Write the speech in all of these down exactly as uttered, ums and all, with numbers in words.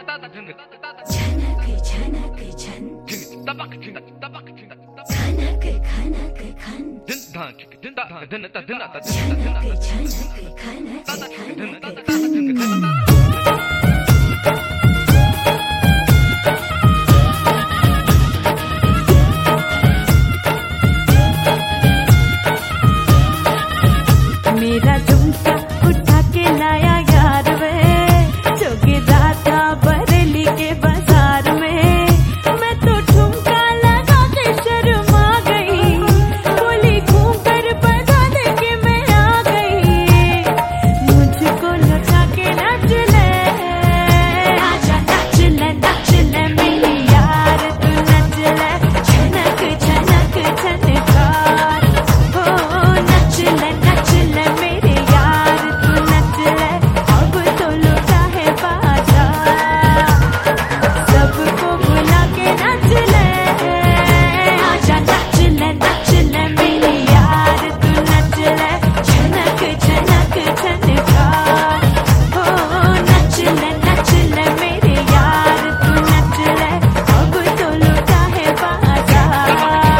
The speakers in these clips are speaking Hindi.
मेरा झुमका उठा के लाया यार वे, चौकीदार था बरेली के बाजार में। मैं तो ठुमका लगा के शर्मा गई, बोली घूम कर बता दे के मैं आ गई। मुझको लगा के नाच ले, आजा नाच ले नाच ले मेरी यार तू नच ले, छनक छनक छनकार हो नच ले नच ले मेरे यार तू नच ले, अब तो लुटा है बाजार। सबको बुला के नच ले, आजा नच ले नच ले मेरे यार तू नच ले, छनक छनक छनकार हो नच ले नच ले मेरे यार तू नच ले, अब तो लुटा है बाजार।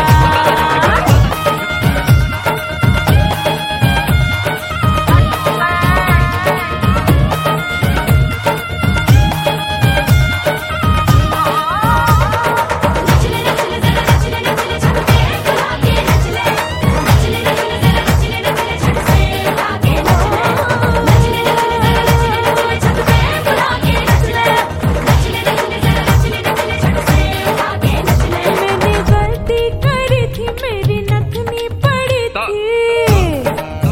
मैंने गलती करी थी, मेरी नथनी पड़ी थी।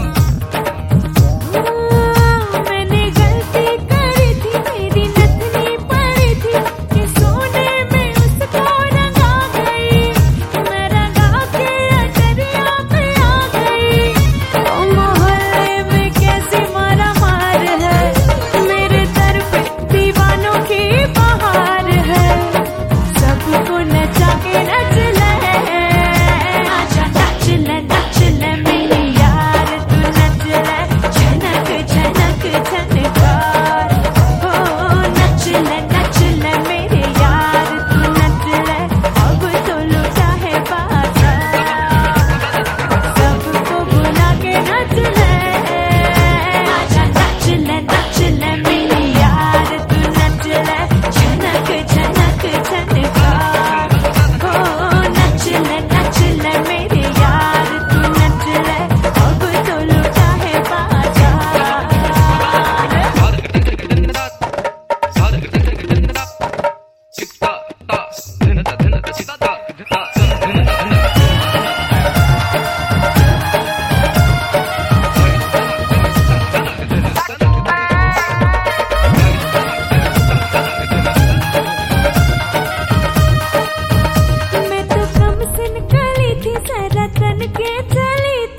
मैंने गलती करी थी, मेरी नथनी पड़ी थी, कि सोने में उसको रंगा गई। मैं रंगा के अजरिया पे आ गई। ओ मोहल्ले में कैसी मारा मार है, मेरे दर पे दीवानों की बहार है। सबको नचा के नच ले, आजा नच ले नच ले मेरी यार तू नच ले, छनक छनक छनकार हो नच ले नच ले मेरे यार तू नच ले, अब तो लुटा है बाजार। सबको बुला के नच ले, आजा नच ले नच ले मेरी यार तू नच ले, छनक छनक छनकार हो नच ले नच ले मेरे यार तू नच ले, अब तो लुटा है बाजार। मैं तो कम सिन कली थी, जरा तन के चली